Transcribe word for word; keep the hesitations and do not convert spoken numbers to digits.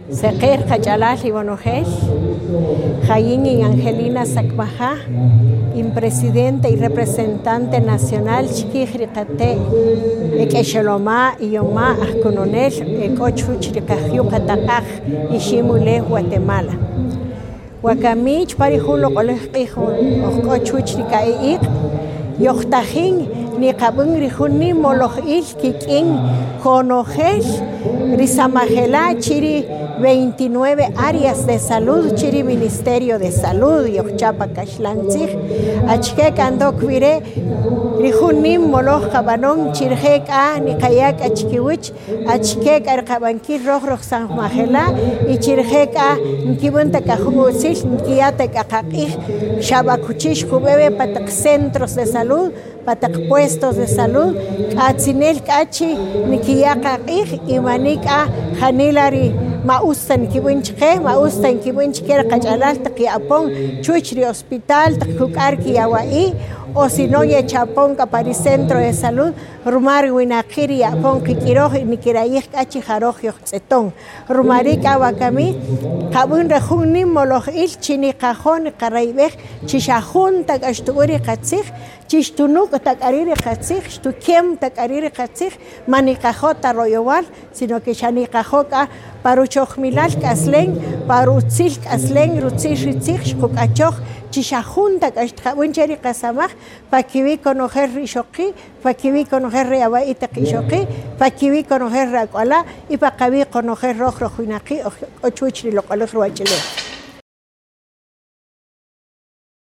Seqer Cachalal Ibonogel, Jaín y Angelina Sacmaja, impresidente y representante nacional Chiquijricate, Ekesheloma y Yoma Ascononel, Ecochuchricajiu Catacaj y Shimule, Guatemala. Huacamich parijulo colegijo, Ocochuchricaik, Yochtajin, ni cabun rijuni moloch il kikin conogel risamajela chiri veintinueve áreas de salud chiri Ministerio de Salud yochapa kashlantzig achke kando kvire rijuni moloch kabanon chirjek a ni kayak achkiwich achke arkabanki roh roh samajela y chirjek a nkibunta kajusil nkiyate kakaqij shabakuchish kubebe patak centros de salud patak puestos de salud, atzinel kachi, nikiyakakih, imanika, hanilari, maustan kibunchke, maustan kibunchke, kachalal, takiapon, chuchri hospital, takukarki yawai, o si no ye chapon kapari centro de salud, rumar winakiri apon kikiroj, nikirayih kachi jaroj yoxeton, rumarik awakami, kabun rejuni moloch il, chini kajon, karaibej, chishajun, takashturi katzig, chishtunuk takariri katzig, shtukiem takariri katzig, manikajota royowal, sino que shanikajoka paruchojmilal kaslen, parutzil kaslen, rutzil ritzig, shkukachoj, chishajun takashtjabuncheri kasamaj, pakiwi conocer rishoki, pakiwi conocer reabai takishoki, pakiwi conocer rakwala, y pakawi conocer roj rojinaki, o chuchri lo cual es ruachile.